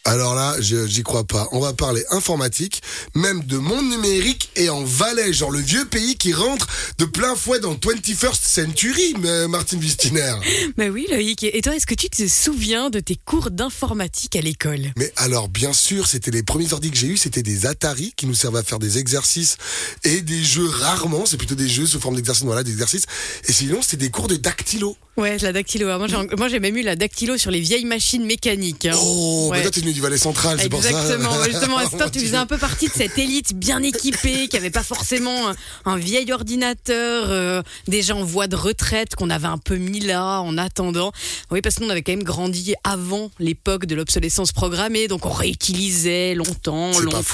Alors là, j'y crois pas. On va parler informatique, même de monde numérique et en Valais, genre le vieux pays qui rentre de plein fouet dans 21st century, Martine Wistiner. Bah oui, Loïc. Et toi, est-ce que tu te souviens de tes cours d'informatique à l'école ? Mais alors, bien sûr, c'était les premiers ordi que j'ai eus, c'était des Atari qui nous servaient à faire des exercices et des jeux rarement, c'est plutôt des jeux sous forme d'exercices, voilà, d'exercices. Et sinon, c'était des cours de dactylo. Ouais, la dactylo. Moi, j'ai même eu la dactylo sur les vieilles machines mécaniques. Hein. Oh, ouais. Toi, t'es venu du Valais central, c'est pour ça. Exactement. Justement, à ce temps, tu faisais un peu partie de cette élite bien équipée, qui avait pas forcément un vieil ordinateur, déjà en voie de retraite, qu'on avait un peu mis là, en attendant. Oui, parce que nous, on avait quand même grandi avant l'époque de l'obsolescence programmée, donc on réutilisait longtemps.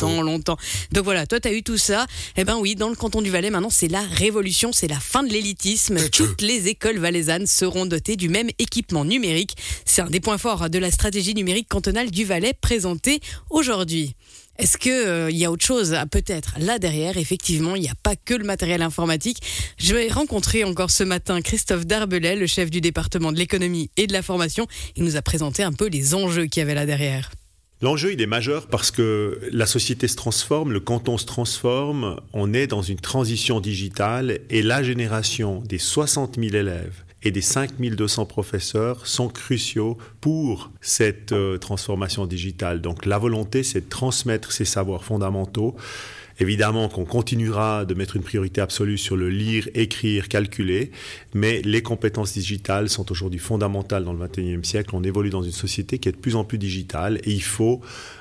Donc voilà, toi, t'as eu tout ça. Eh ben oui, dans le canton du Valais, maintenant, c'est la révolution, c'est la fin de l'élitisme. Toutes les écoles valaisannes seront dotées du même équipement numérique. C'est un des points forts de la stratégie numérique cantonale du Valais présentée aujourd'hui. Est-ce qu'il y a autre chose peut-être là derrière? Effectivement, il n'y a pas que le matériel informatique. Je vais rencontrer encore ce matin Christophe Darbelay, le chef du département de l'économie et de la formation. Il nous a présenté un peu les enjeux qu'il y avait là derrière. L'enjeu, il est majeur parce que la société se transforme, le canton se transforme, on est dans une transition digitale et la génération des 60 000 élèves et des 5 200 professeurs sont cruciaux pour cette transformation digitale. Donc la volonté, c'est de transmettre ces savoirs fondamentaux. Évidemment qu'on continuera de mettre une priorité absolue sur le lire, écrire, calculer, mais les compétences digitales sont aujourd'hui fondamentales dans le XXIe siècle. On évolue dans une société qui est de plus en plus digitale et il faut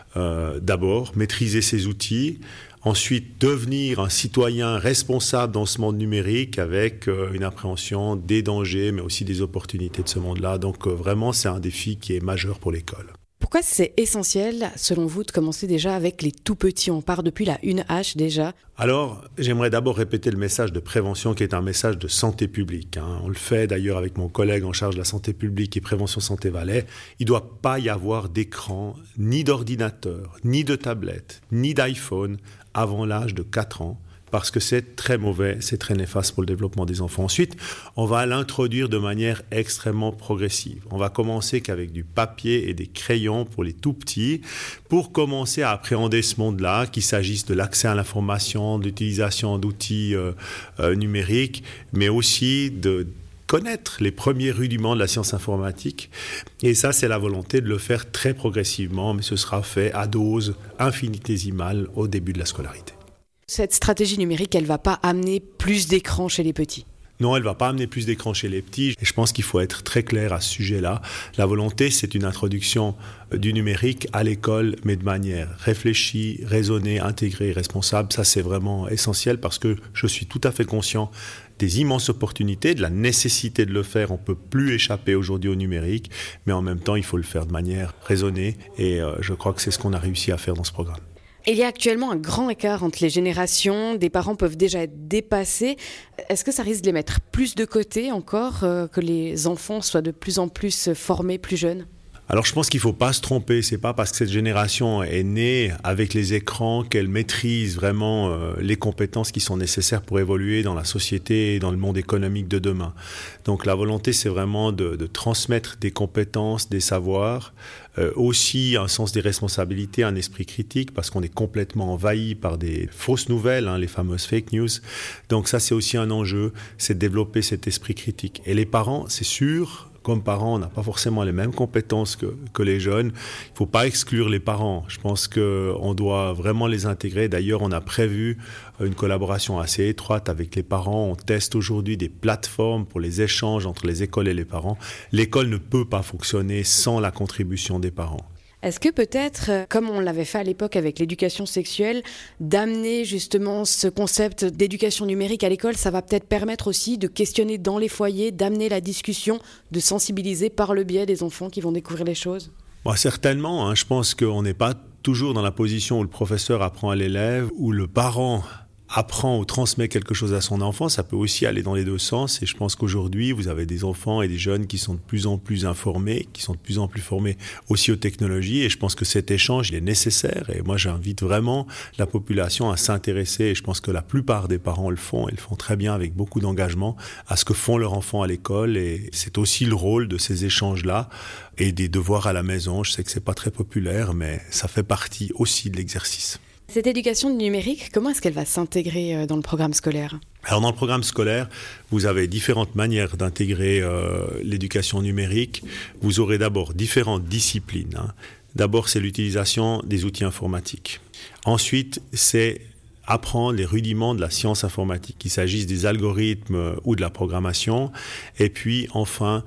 d'abord maîtriser ces outils, ensuite devenir un citoyen responsable dans ce monde numérique avec une appréhension des dangers, mais aussi des opportunités de ce monde-là. Donc vraiment, c'est un défi qui est majeur pour l'école. Pourquoi c'est essentiel, selon vous, de commencer déjà avec les tout-petits? On part depuis la 1H déjà. Alors, j'aimerais d'abord répéter le message de prévention qui est un message de santé publique. On le fait d'ailleurs avec mon collègue en charge de la santé publique et prévention santé Valais. Il ne doit pas y avoir d'écran, ni d'ordinateur, ni de tablette, ni d'iPhone avant l'âge de 4 ans. Parce que c'est très mauvais, c'est très néfaste pour le développement des enfants. Ensuite, on va l'introduire de manière extrêmement progressive. On va commencer qu'avec du papier et des crayons pour les tout petits, pour commencer à appréhender ce monde-là, qu'il s'agisse de l'accès à l'information, de l'utilisation d'outils numériques, mais aussi de connaître les premiers rudiments de la science informatique. Et ça, c'est la volonté de le faire très progressivement, mais ce sera fait à dose infinitésimale au début de la scolarité. Cette stratégie numérique, elle ne va pas amener plus d'écran chez les petits? Non, elle ne va pas amener plus d'écran chez les petits. Et je pense qu'il faut être très clair à ce sujet-là. La volonté, c'est une introduction du numérique à l'école, mais de manière réfléchie, raisonnée, intégrée, responsable. Ça, c'est vraiment essentiel parce que je suis tout à fait conscient des immenses opportunités, de la nécessité de le faire. On ne peut plus échapper aujourd'hui au numérique, mais en même temps, il faut le faire de manière raisonnée. Et je crois que c'est ce qu'on a réussi à faire dans ce programme. Il y a actuellement un grand écart entre les générations. Des parents peuvent déjà être dépassés. Est-ce que ça risque de les mettre plus de côté encore, que les enfants soient de plus en plus formés plus jeunes ? Alors je pense qu'il ne faut pas se tromper, c'est pas parce que cette génération est née avec les écrans qu'elle maîtrise vraiment les compétences qui sont nécessaires pour évoluer dans la société et dans le monde économique de demain. Donc la volonté, c'est vraiment de transmettre des compétences, des savoirs, aussi un sens des responsabilités, un esprit critique, parce qu'on est complètement envahi par des fausses nouvelles, les fameuses fake news. Donc ça, c'est aussi un enjeu, c'est de développer cet esprit critique. Et les parents, c'est sûr, comme parents, on n'a pas forcément les mêmes compétences que les jeunes. Il ne faut pas exclure les parents. Je pense qu'on doit vraiment les intégrer. D'ailleurs, on a prévu une collaboration assez étroite avec les parents. On teste aujourd'hui des plateformes pour les échanges entre les écoles et les parents. L'école ne peut pas fonctionner sans la contribution des parents. Est-ce que peut-être, comme on l'avait fait à l'époque avec l'éducation sexuelle, d'amener justement ce concept d'éducation numérique à l'école, ça va peut-être permettre aussi de questionner dans les foyers, d'amener la discussion, de sensibiliser par le biais des enfants qui vont découvrir les choses ? Certainement, je pense qu'on n'est pas toujours dans la position où le professeur apprend à l'élève, où le parent apprend ou transmet quelque chose à son enfant, ça peut aussi aller dans les deux sens. Et je pense qu'aujourd'hui, vous avez des enfants et des jeunes qui sont de plus en plus informés, qui sont de plus en plus formés aussi aux technologies. Et je pense que cet échange, il est nécessaire. Et moi, j'invite vraiment la population à s'intéresser. Et je pense que la plupart des parents le font. Ils le font très bien avec beaucoup d'engagement à ce que font leurs enfants à l'école. Et c'est aussi le rôle de ces échanges-là et des devoirs à la maison. Je sais que c'est pas très populaire, mais ça fait partie aussi de l'exercice. Cette éducation numérique, comment est-ce qu'elle va s'intégrer dans le programme scolaire ? Alors dans le programme scolaire, vous avez différentes manières d'intégrer l'éducation numérique. Vous aurez d'abord différentes disciplines. D'abord, c'est l'utilisation des outils informatiques. Ensuite, c'est apprendre les rudiments de la science informatique, qu'il s'agisse des algorithmes ou de la programmation. Et puis enfin,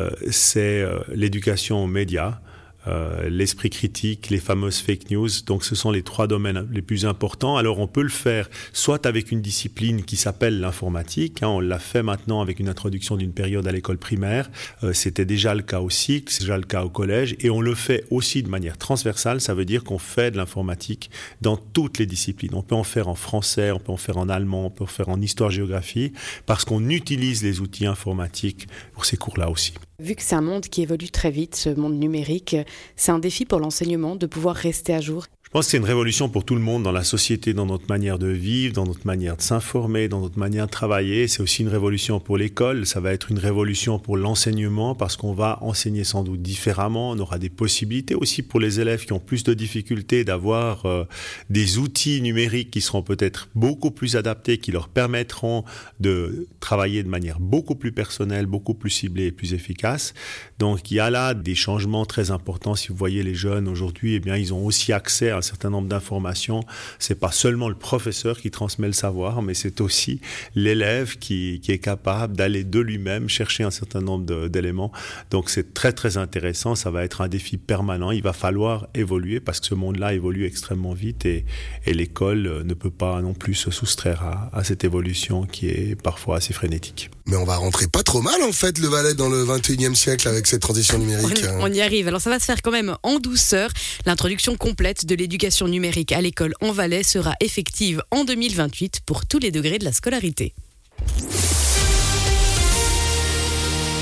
c'est l'éducation aux médias. L'esprit critique, les fameuses fake news. Donc ce sont les 3 domaines les plus importants. Alors on peut le faire soit avec une discipline qui s'appelle l'informatique, on l'a fait maintenant avec une introduction d'une période à l'école primaire, c'était déjà le cas au cycle, c'est déjà le cas au collège, et on le fait aussi de manière transversale, ça veut dire qu'on fait de l'informatique dans toutes les disciplines. On peut en faire en français, on peut en faire en allemand, on peut en faire en histoire-géographie, parce qu'on utilise les outils informatiques pour ces cours-là aussi. Vu que c'est un monde qui évolue très vite, ce monde numérique, c'est un défi pour l'enseignement de pouvoir rester à jour. Je pense que c'est une révolution pour tout le monde dans la société, dans notre manière de vivre, dans notre manière de s'informer, dans notre manière de travailler. C'est aussi une révolution pour l'école. Ça va être une révolution pour l'enseignement parce qu'on va enseigner sans doute différemment. On aura des possibilités aussi pour les élèves qui ont plus de difficultés d'avoir des outils numériques qui seront peut-être beaucoup plus adaptés, qui leur permettront de travailler de manière beaucoup plus personnelle, beaucoup plus ciblée et plus efficace. Donc il y a là des changements très importants. Si vous voyez les jeunes aujourd'hui, eh bien ils ont aussi accès à un certain nombre d'informations. C'est pas seulement le professeur qui transmet le savoir, mais c'est aussi l'élève qui est capable d'aller de lui-même chercher un certain nombre d'éléments. Donc c'est très très intéressant. Ça va être un défi permanent. Il va falloir évoluer parce que ce monde-là évolue extrêmement vite et l'école ne peut pas non plus se soustraire à cette évolution qui est parfois assez frénétique. Mais on va rentrer pas trop mal en fait, le Valais, dans le 21e siècle avec cette transition numérique. On y arrive. Alors ça va se faire quand même en douceur. L'introduction complète de l'éducation numérique à l'école en Valais sera effective en 2028 pour tous les degrés de la scolarité.